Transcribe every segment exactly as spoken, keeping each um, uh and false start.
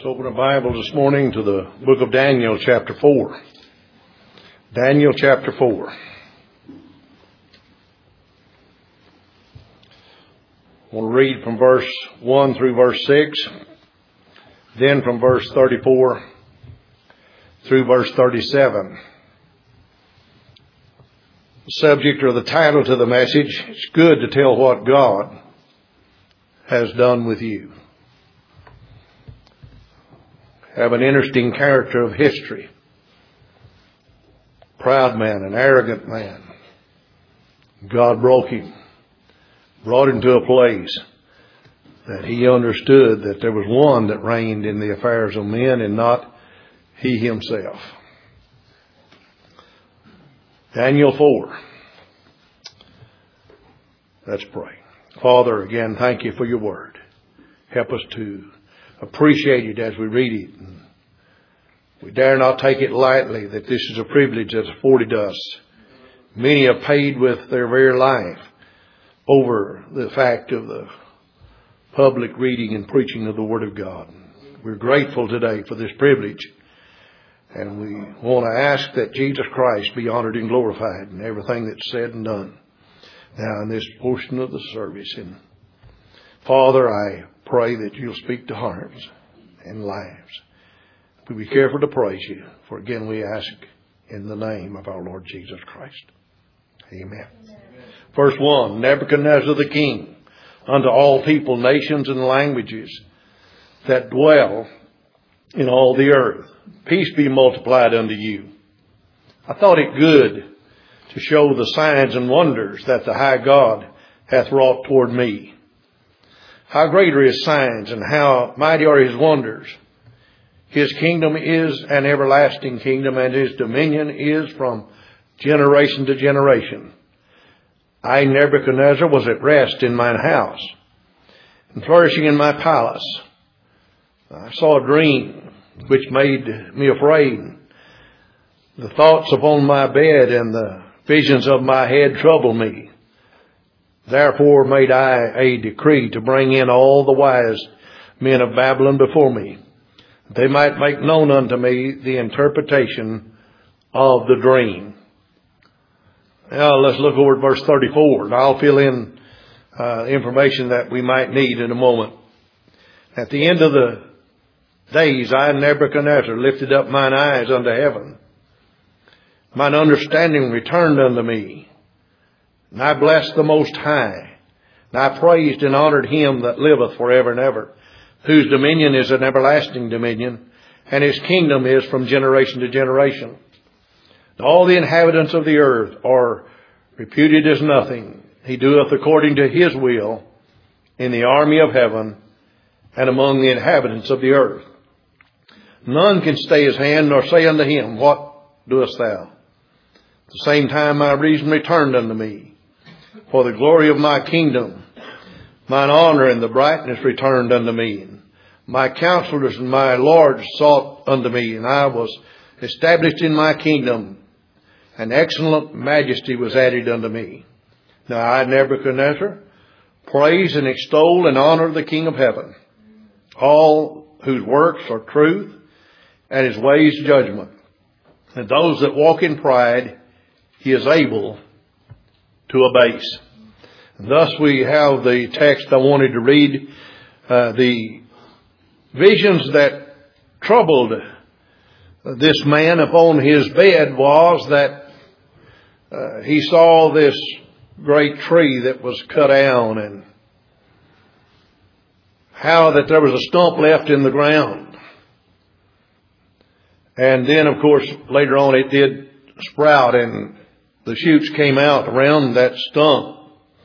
Open a Bible this morning to the book of Daniel, chapter four. Daniel, chapter four. I want to read from verse one through verse six, then from verse thirty-four through verse thirty-seven. The subject or the title to the message, it's good to tell what God has done with you. Have an interesting character of history. Proud man, an arrogant man. God broke him, brought him to a place that he understood that there was one that reigned in the affairs of men and not he himself. Daniel four. Let's pray. Father, again, thank you for your word. Help us to appreciate it as we read it. We dare not take it lightly that this is a privilege that's afforded us. Many have paid with their very life over the fact of the public reading and preaching of the Word of God. We're grateful today for this privilege. And we want to ask that Jesus Christ be honored and glorified in everything that's said and done now in this portion of the service. And Father, I pray that you'll speak to hearts and lives. We be careful to praise you. For again we ask in the name of our Lord Jesus Christ. Amen. Amen. Verse one, Nebuchadnezzar the king, unto all people, nations, and languages that dwell in all the earth, peace be multiplied unto you. I thought it good to show the signs and wonders that the high God hath wrought toward me. How great are his signs and how mighty are his wonders. His kingdom is an everlasting kingdom, and his dominion is from generation to generation. I, Nebuchadnezzar, was at rest in mine house and flourishing in my palace. I saw a dream which made me afraid. The thoughts upon my bed and the visions of my head troubled me. Therefore made I a decree to bring in all the wise men of Babylon before me. They might make known unto me the interpretation of the dream. Now let's look over at verse thirty-four, and I'll fill in uh, information that we might need in a moment. At the end of the days, I, Nebuchadnezzar, lifted up mine eyes unto heaven. Mine understanding returned unto me. And I blessed the Most High. And I praised and honored him that liveth forever and ever, whose dominion is an everlasting dominion, and his kingdom is from generation to generation. And all the inhabitants of the earth are reputed as nothing. He doeth according to his will in the army of heaven and among the inhabitants of the earth. None can stay his hand nor say unto him, What doest thou? At the same time my reason returned unto me. For the glory of my kingdom, mine honor and the brightness returned unto me. My counselors and my lords sought unto me, and I was established in my kingdom, and excellent majesty was added unto me. Now I, Nebuchadnezzar, praise and extol and honor the King of heaven, all whose works are truth, and his ways judgment. And those that walk in pride, he is able to abase. And thus we have the text I wanted to read. Uh, the visions that troubled this man upon his bed was that uh, he saw this great tree that was cut down, and how that there was a stump left in the ground. And then, of course, later on it did sprout and the shoots came out around that stump.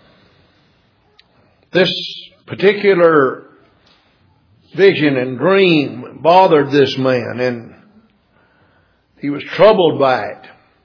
This particular vision and dream bothered this man, and he was troubled by it.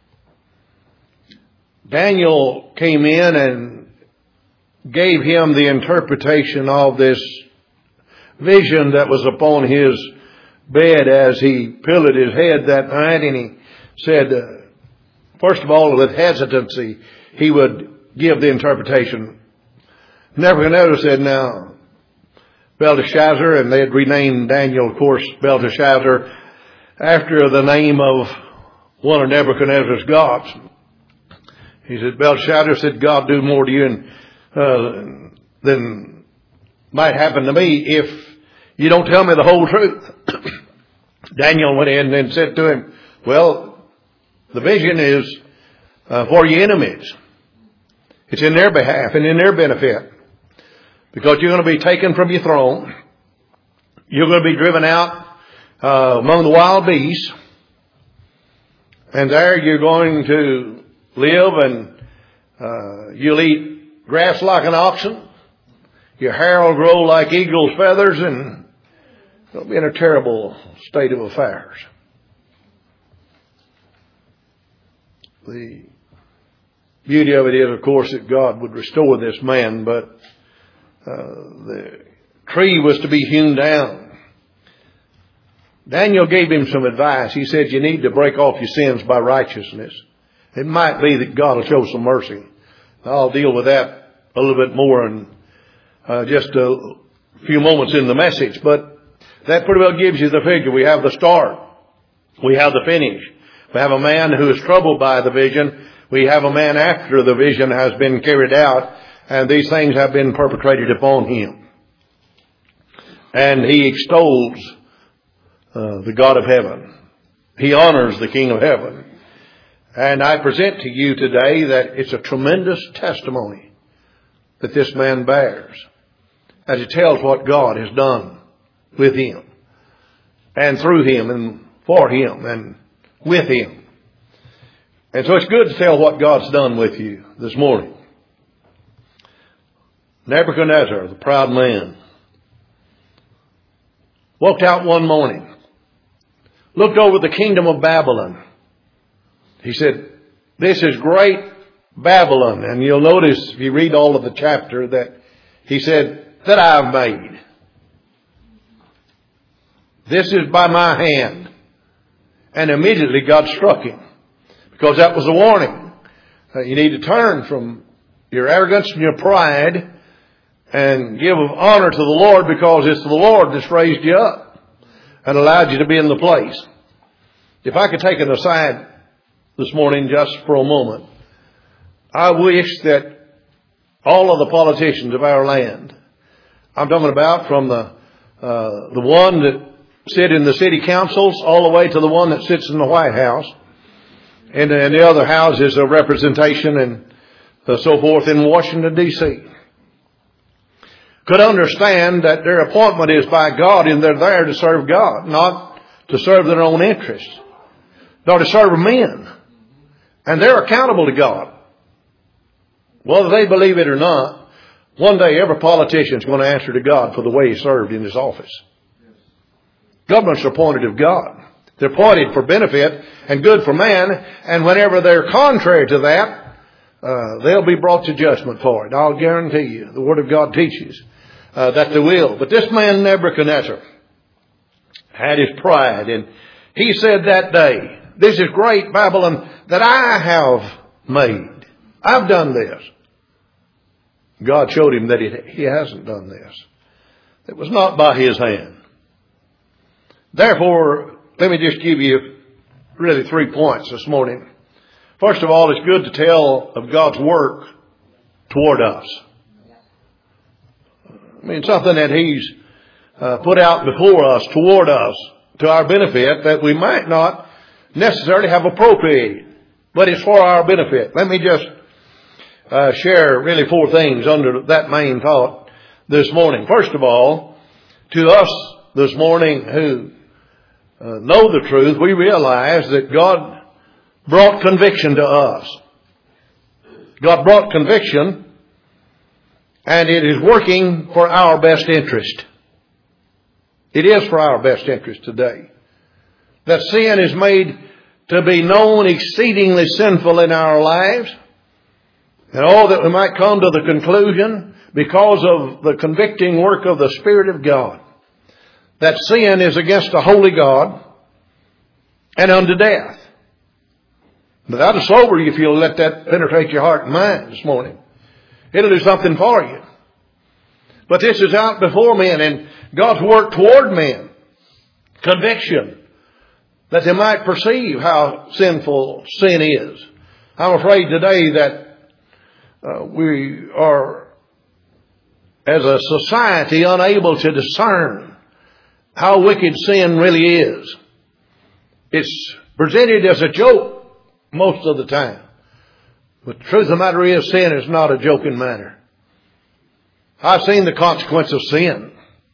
Daniel came in and gave him the interpretation of this vision that was upon his bed as he pillowed his head that night, and he said, uh, first of all, with hesitancy, he would give the interpretation. Nebuchadnezzar said, Now, Belteshazzar, and they had renamed Daniel, of course, Belteshazzar, after the name of one of Nebuchadnezzar's gods. He said, Belteshazzar said, God do more to you and, uh, than might happen to me if you don't tell me the whole truth. Daniel went in and said to him, well, the vision is uh, for your enemies. It's in their behalf and in their benefit. Because you're going to be taken from your throne. You're going to be driven out uh, among the wild beasts. And there you're going to live, and uh, you'll eat grass like an oxen. Your hair will grow like eagle's feathers, and you'll be in a terrible state of affairs. The beauty of it is, of course, that God would restore this man, but uh, the tree was to be hewn down. Daniel gave him some advice. He said, you need to break off your sins by righteousness. It might be that God will show some mercy. I'll deal with that a little bit more in uh, just a few moments in the message. But that pretty well gives you the figure. We have the start. We have the finish. We have a man who is troubled by the vision. We have a man after the vision has been carried out, and these things have been perpetrated upon him. And he extols uh, the God of heaven. He honors the King of heaven. And I present to you today that it's a tremendous testimony that this man bears as he tells what God has done with him and through him and for him and with him. And so it's good to tell what God's done with you this morning. Nebuchadnezzar, the proud man, walked out one morning, looked over the kingdom of Babylon. He said, this is great Babylon. And you'll notice if you read all of the chapter that he said, that I've made. This is by my hand. And immediately God struck him. Because that was a warning. Uh, you need to turn from your arrogance and your pride and give honor to the Lord, because it's the Lord that's raised you up and allowed you to be in the place. If I could take an aside this morning just for a moment, I wish that all of the politicians of our land, I'm talking about from the uh, the one that sit in the city councils all the way to the one that sits in the White House and, and the other houses of representation and uh, so forth in Washington, D C, could understand that their appointment is by God and they're there to serve God, not to serve their own interests, nor to serve men. And they're accountable to God. Whether they believe it or not, one day every politician is going to answer to God for the way he served in his office. Governments are appointed of God. They're appointed for benefit and good for man. And whenever they're contrary to that, uh, they'll be brought to judgment for it. I'll guarantee you. The Word of God teaches uh, that they will. But this man Nebuchadnezzar had his pride. And he said that day, this is great Babylon that I have made. I've done this. God showed him that he hasn't done this. It was not by his hand. Therefore, let me just give you really three points this morning. First of all, it's good to tell of God's work toward us. I mean, something that He's uh, put out before us, toward us, to our benefit, that we might not necessarily have appropriated, but it's for our benefit. Let me just uh, share really four things under that main thought this morning. First of all, to us this morning who uh, know the truth, we realize that God brought conviction to us. God brought conviction, and it is working for our best interest. It is for our best interest today. That sin is made to be known exceedingly sinful in our lives. And all that we might come to the conclusion, because of the convicting work of the Spirit of God, that sin is against a holy God and unto death. But that'll sober you if you'll let that penetrate your heart and mind this morning. It'll do something for you. But this is out before men, and God's work toward men. Conviction. That they might perceive how sinful sin is. I'm afraid today that uh, we are, as a society, unable to discern how wicked sin really is. It's presented as a joke most of the time. But the truth of the matter is, sin is not a joking matter. I've seen the consequence of sin.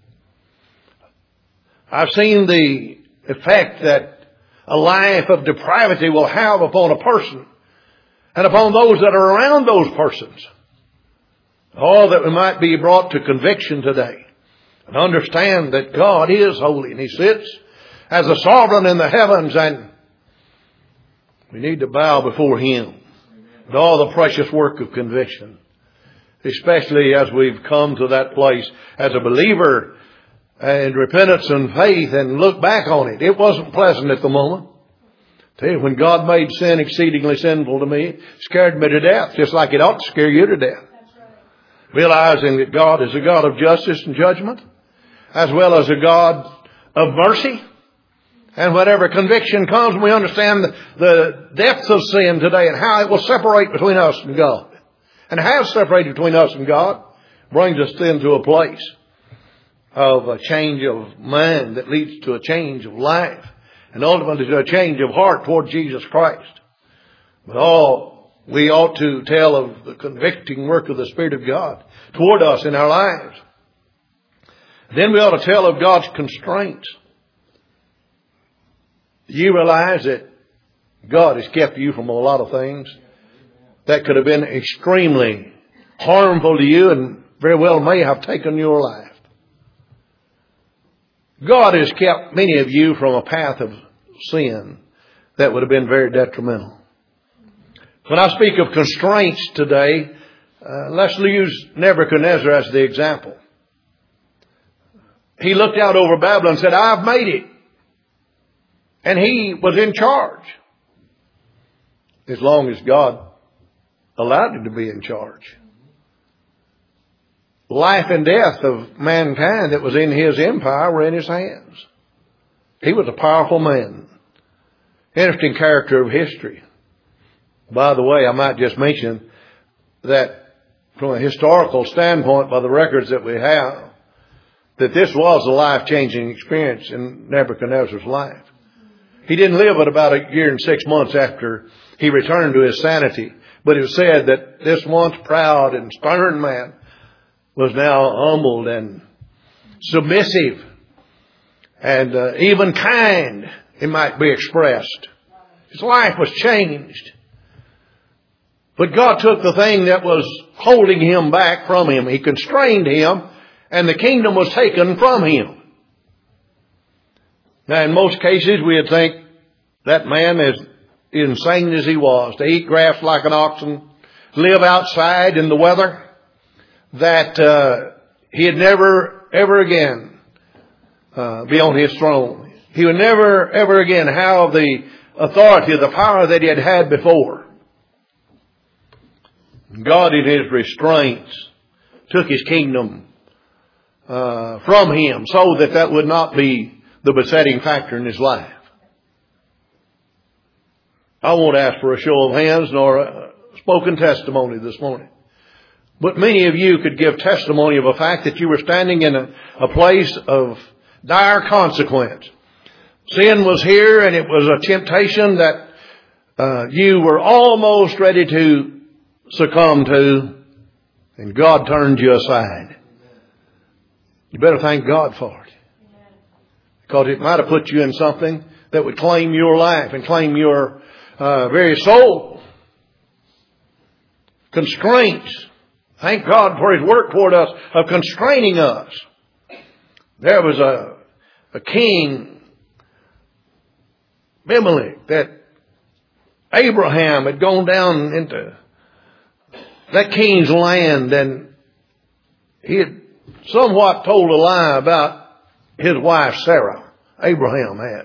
I've seen the effect that a life of depravity will have upon a person and upon those that are around those persons. Oh, that we might be brought to conviction today and understand that God is holy and He sits as a sovereign in the heavens, and we need to bow before Him and all the precious work of conviction, especially as we've come to that place as a believer and repentance and faith and look back on it. It wasn't pleasant at the moment. Tell you, when God made sin exceedingly sinful to me, it scared me to death, just like it ought to scare you to death. That's right. Realizing that God is a God of justice and judgment, as well as a God of mercy. And whatever conviction comes, we understand the, the depths of sin today and how it will separate between us and God. And has separated between us and God, brings us then to a place of a change of mind that leads to a change of life, and ultimately to a change of heart toward Jesus Christ. But all we ought to tell of the convicting work of the Spirit of God toward us in our lives. Then we ought to tell of God's constraints. You realize that God has kept you from a lot of things that could have been extremely harmful to you and very well may have taken your life. God has kept many of you from a path of sin that would have been very detrimental. When I speak of constraints today, uh, let's use Nebuchadnezzar as the example. He looked out over Babylon and said, I've made it. And he was in charge. As long as God allowed him to be in charge. Life and death of mankind that was in his empire were in his hands. He was a powerful man. Interesting character of history. By the way, I might just mention that from a historical standpoint, by the records that we have, that this was a life-changing experience in Nebuchadnezzar's life. He didn't live but about a year and six months after he returned to his sanity. But it was said that this once proud and stern man was now humbled and submissive and uh, even kind, it might be expressed. His life was changed. But God took the thing that was holding him back from him. He constrained him, and the kingdom was taken from him. Now, in most cases, we'd think that man, as insane as he was, to eat grass like an oxen, live outside in the weather, that uh, he'd never, ever again uh, be on his throne. He would never, ever again have the authority, the power that he had had before. God, in His restraints, took His kingdom uh, from him so that that would not be the besetting factor in his life. I won't ask for a show of hands nor a spoken testimony this morning. But many of you could give testimony of a fact that you were standing in a, a place of dire consequence. Sin was here, and it was a temptation that uh, you were almost ready to succumb to, and God turned you aside. You better thank God for it. Because it might have put you in something that would claim your life and claim your uh, very soul. Constraints. Thank God for His work toward us of constraining us. There was a, a king, Abimelech, that Abraham had gone down into that king's land, and he had somewhat told a lie about his wife Sarah. Abraham had.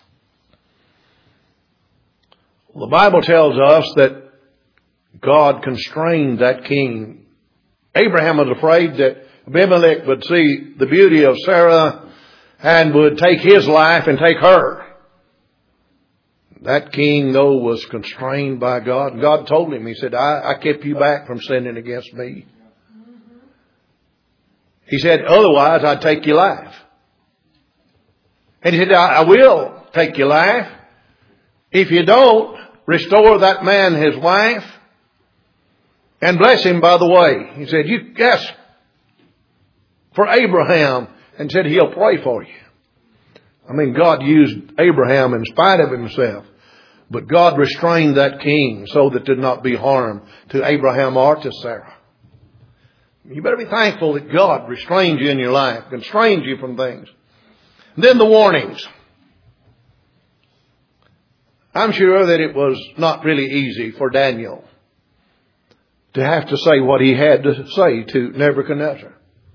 Well, the Bible tells us that God constrained that king. Abraham was afraid that Abimelech would see the beauty of Sarah and would take his life and take her. That king, though, was constrained by God. God told him, he said, I, I kept you back from sinning against me. He said, otherwise I'd take your life. And he said, I, I will take your life. If you don't, restore that man his wife and bless him by the way. He said, you ask for Abraham and said he'll pray for you. I mean, God used Abraham in spite of himself. But God restrained that king so that there did not be harm to Abraham or to Sarah. You better be thankful that God restrained you in your life, constrained you from things. And then the warnings. I'm sure that it was not really easy for Daniel to have to say what he had to say to Nebuchadnezzar.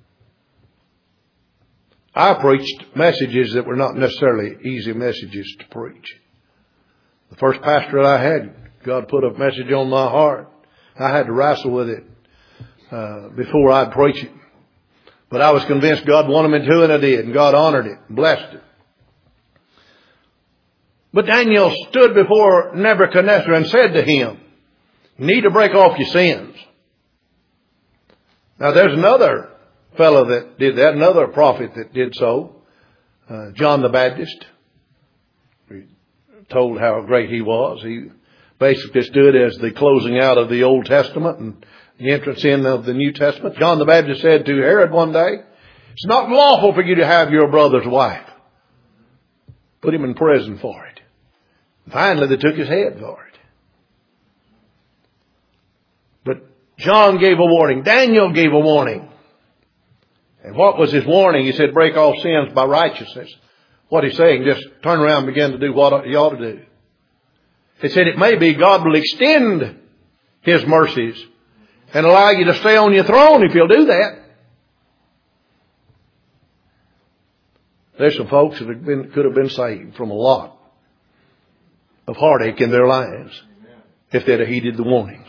I preached messages that were not necessarily easy messages to preach. The first pastor I had, God put a message on my heart. I had to wrestle with it uh, before I'd preach it. But I was convinced God wanted me to, and I did. And God honored it and blessed it. But Daniel stood before Nebuchadnezzar and said to him, you need to break off your sins. Now there's another fellow that did that, another prophet that did so, uh, John the Baptist. We told how great he was. He basically stood as the closing out of the Old Testament and the entrance in of the New Testament. John the Baptist said to Herod one day, it's not lawful for you to have your brother's wife. Put him in prison for it. Finally, they took his head for it. But John gave a warning. Daniel gave a warning. And what was his warning? He said, break off sins by righteousness. What he's saying, just turn around and begin to do what you ought to do. He said, it may be God will extend His mercies and allow you to stay on your throne if you'll do that. There's some folks that have been, could have been saved from a lot of heartache in their lives if they'd have heeded the warnings.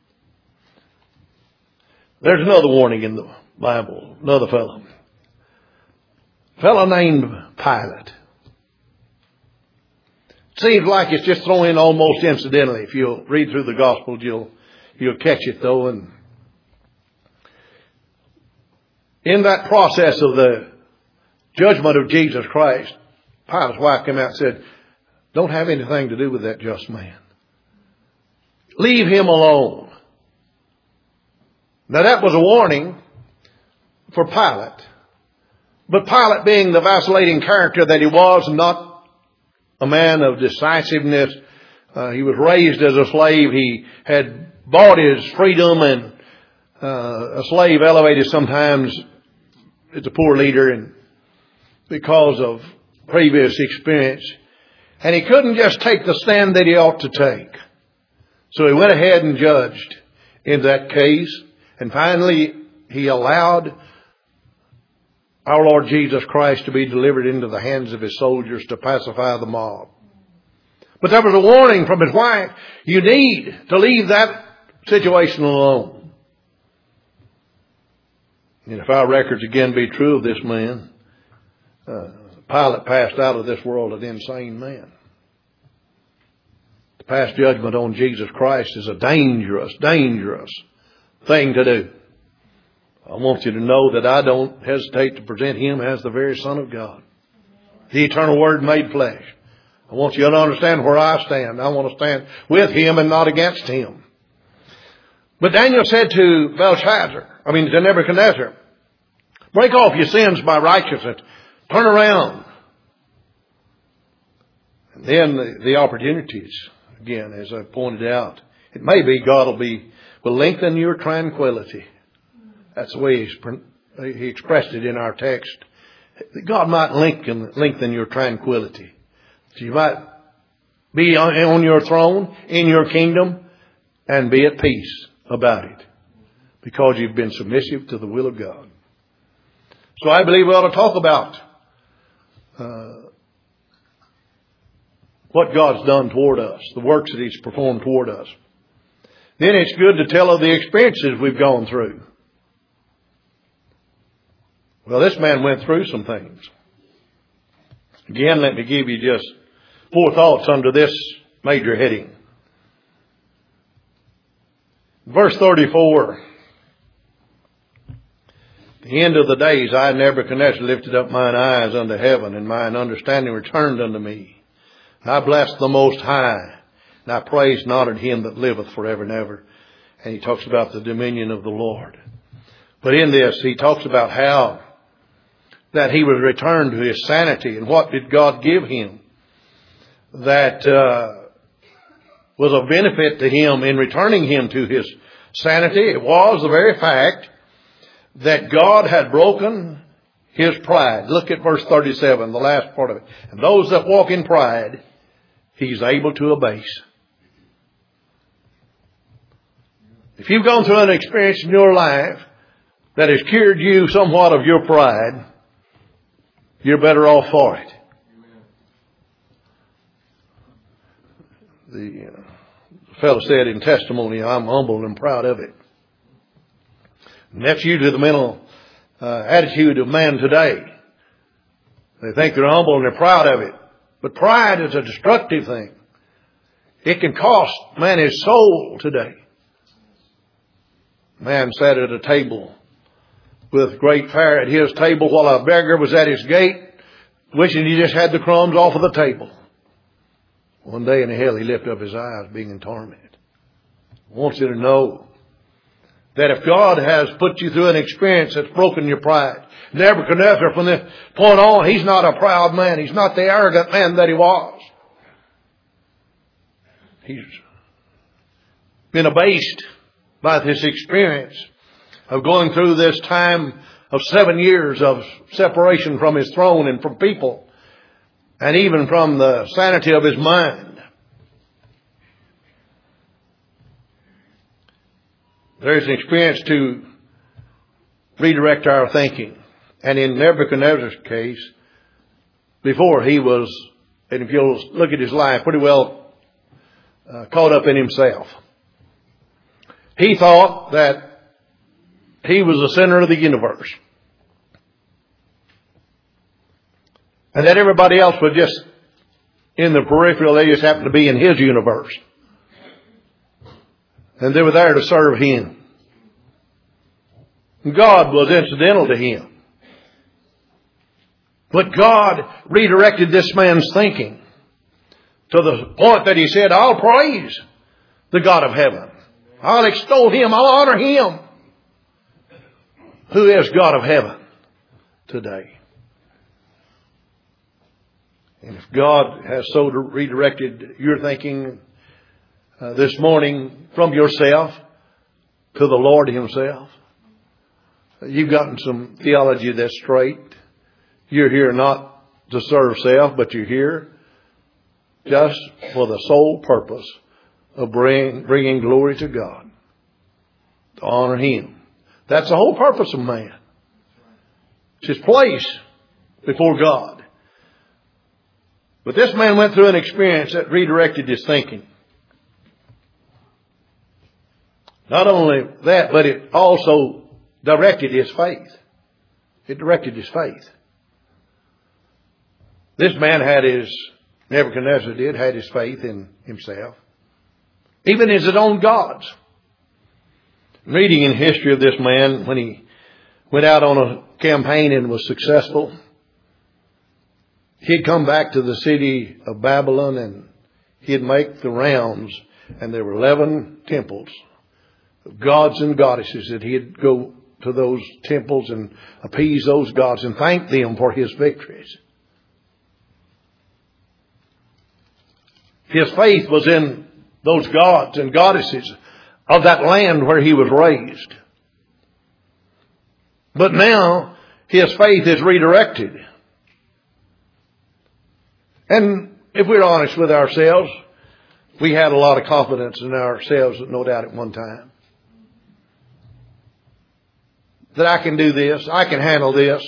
There's another warning in the Bible, another fellow. A fellow named Pilate. Seems like it's just thrown in almost incidentally. If you'll read through the Gospels, you'll, you'll catch it though. And in that process of the judgment of Jesus Christ, Pilate's wife came out and said, don't have anything to do with that just man. Leave him alone. Now that was a warning for Pilate. But Pilate, being the vacillating character that he was, not a man of decisiveness, uh, he was raised as a slave. He had bought his freedom, and uh, a slave elevated sometimes as a poor leader and because of previous experience. And he couldn't just take the stand that he ought to take. So he went ahead and judged in that case. And finally, he allowed our Lord Jesus Christ to be delivered into the hands of his soldiers to pacify the mob. But there was a warning from his wife. You need to leave that situation alone. And if our records again be true of this man, uh, Pilate passed out of this world an insane man. To pass judgment on Jesus Christ is a dangerous, dangerous thing to do. I want you to know that I don't hesitate to present Him as the very Son of God, the eternal Word made flesh. I want you to understand where I stand. I want to stand with Him and not against Him. But Daniel said to Belshazzar, I mean to Nebuchadnezzar, break off your sins by righteousness. Turn around. And then the, the opportunities, again, as I pointed out, it may be God will be, will lengthen your tranquility. That's the way he's, he expressed it in our text. God might lengthen, lengthen your tranquility. So you might be on, on your throne, in your kingdom, and be at peace about it. Because you've been submissive to the will of God. So I believe we ought to talk about Uh, what God's done toward us, the works that He's performed toward us. Then it's good to tell of the experiences we've gone through. Well, this man went through some things. Again, let me give you just four thoughts under this major heading. Verse thirty-four. The end of the days, I, Nebuchadnezzar, lifted up mine eyes unto heaven, and mine understanding returned unto me. And I blessed the Most High, and I praised and honored Him that liveth forever and ever. And he talks about the dominion of the Lord. But in this, he talks about how that he was returned to his sanity. And what did God give him that uh, was of benefit to him in returning him to his sanity? It was the very fact that God had broken his pride. Look at verse thirty-seven, the last part of it. And those that walk in pride, He's able to abase. If you've gone through an experience in your life that has cured you somewhat of your pride, you're better off for it. The uh, fellow said in testimony, I'm humble and proud of it. And that's usually the mental uh, attitude of man today. They think they're humble and they're proud of it. But pride is a destructive thing. It can cost man his soul today. Man sat at a table with great fare at his table while a beggar was at his gate, wishing he just had the crumbs off of the table. One day in hell he lifted up his eyes, being in torment. I want you to know that if God has put you through an experience that's broken your pride, Nebuchadnezzar, from this point on, he's not a proud man. He's not the arrogant man that he was. He's been abased by this experience of going through this time of seven years of separation from his throne and from people, and even from the sanity of his mind. There's an experience to redirect our thinking. And in Nebuchadnezzar's case, before he was, and if you'll look at his life, pretty well uh, caught up in himself. He thought that he was the center of the universe. And that everybody else was just in the peripheral. They just happened to be in his universe. And they were there to serve him. God was incidental to him. But God redirected this man's thinking to the point that he said, I'll praise the God of heaven. I'll extol Him. I'll honor Him. Who is God of heaven today? And if God has so redirected your thinking uh, this morning from yourself to the Lord Himself, you've gotten some theology that's straight. You're here not to serve self, but you're here just for the sole purpose of bring, bringing glory to God, to honor Him. That's the whole purpose of man. It's his place before God. But this man went through an experience that redirected his thinking. Not only that, but it also directed his faith. It directed his faith. This man had his, Nebuchadnezzar did, had his faith in himself. Even in his own gods. Reading in history of this man, when he went out on a campaign and was successful, he'd come back to the city of Babylon and he'd make the rounds, and there were eleven temples of gods and goddesses that he'd go to those temples and appease those gods and thank them for his victories. His faith was in those gods and goddesses of that land where he was raised. But now his faith is redirected. And if we're honest with ourselves, we had a lot of confidence in ourselves, no doubt, at one time. That I can do this. I can handle this.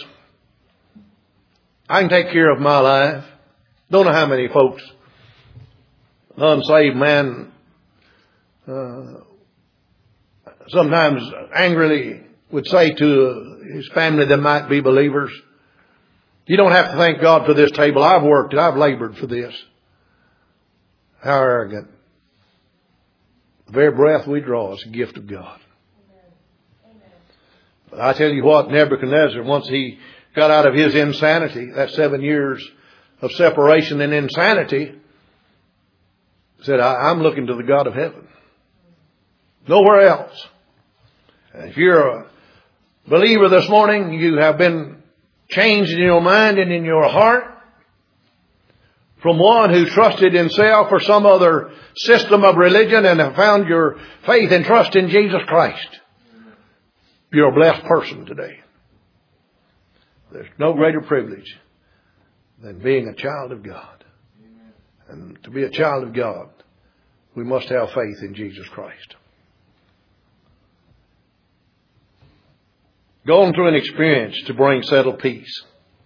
I can take care of my life. Don't know how many folks, unsaved man, uh, sometimes angrily would say to his family that might be believers, you don't have to thank God for this table. I've worked it. I've labored for this. How arrogant. The very breath we draw is a gift of God. But I tell you what, Nebuchadnezzar, once he got out of his insanity, that seven years of separation and insanity, said, I'm looking to the God of heaven. Nowhere else. And if you're a believer this morning, you have been changed in your mind and in your heart from one who trusted in self or some other system of religion and have found your faith and trust in Jesus Christ. You're a blessed person today. There's no greater privilege than being a child of God. And to be a child of God, we must have faith in Jesus Christ. Going through an experience to bring settled peace.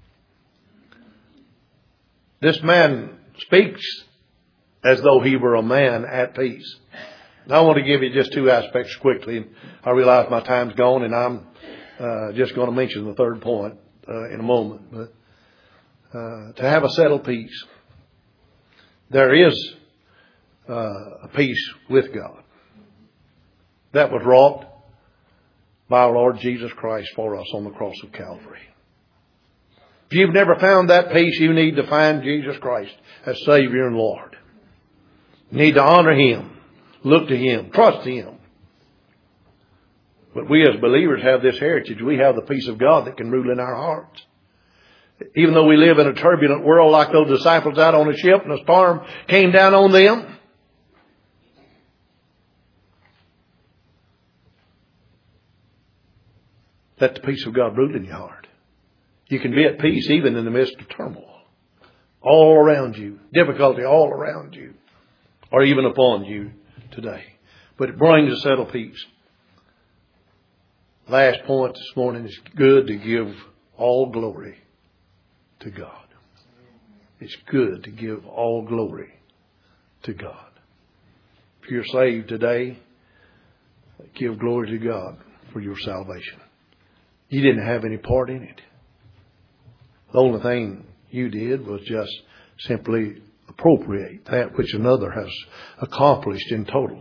This man speaks as though he were a man at peace. Now I want to give you just two aspects quickly. I realize my time's gone and I'm uh, just going to mention the third point uh, in a moment. But uh, to have a settled peace, there is uh, a peace with God that was wrought by our Lord Jesus Christ for us on the cross of Calvary. If you've never found that peace, you need to find Jesus Christ as Savior and Lord. You need to honor Him, look to Him, trust Him. But we as believers have this heritage. We have the peace of God that can rule in our hearts. Even though we live in a turbulent world like those disciples out on a ship and a storm came down on them, let the peace of God rule in your heart. You can be at peace even in the midst of turmoil. All around you. Difficulty all around you. Or even upon you today. But it brings a settled peace. Last point this morning is good to give all glory to God. It's good to give all glory to God. If you're saved today, give glory to God for your salvation. You didn't have any part in it. The only thing you did was just simply appropriate that which another has accomplished in total.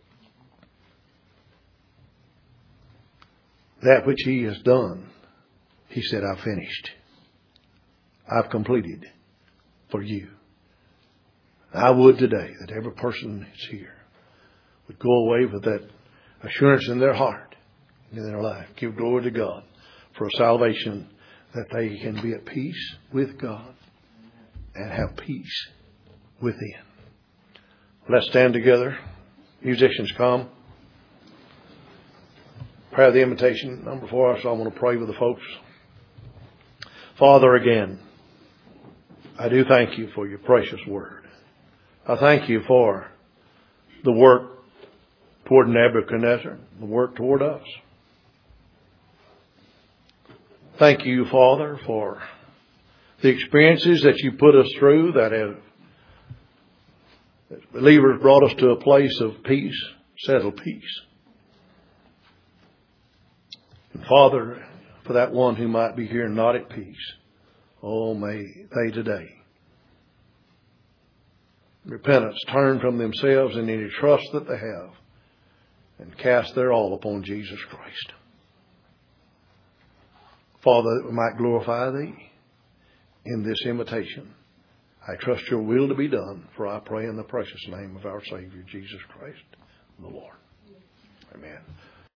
That which He has done, He said, I've finished. I've completed for you. I would today that every person that's here would go away with that assurance in their heart, in their life. Give glory to God for a salvation that they can be at peace with God and have peace within. Let's stand together. Musicians, come. Prayer of the invitation, number four. So I'm going to pray with the folks. Father, again, I do thank you for your precious word. I thank you for the work toward Nebuchadnezzar, the work toward us. Thank you, Father, for the experiences that you put us through that have, as believers, brought us to a place of peace, settled peace. And Father, for that one who might be here not at peace, oh, may they today repentance, turn from themselves and any trust that they have and cast their all upon Jesus Christ. Father, that we might glorify Thee in this invitation. I trust your will to be done, for I pray in the precious name of our Savior, Jesus Christ, the Lord. Amen.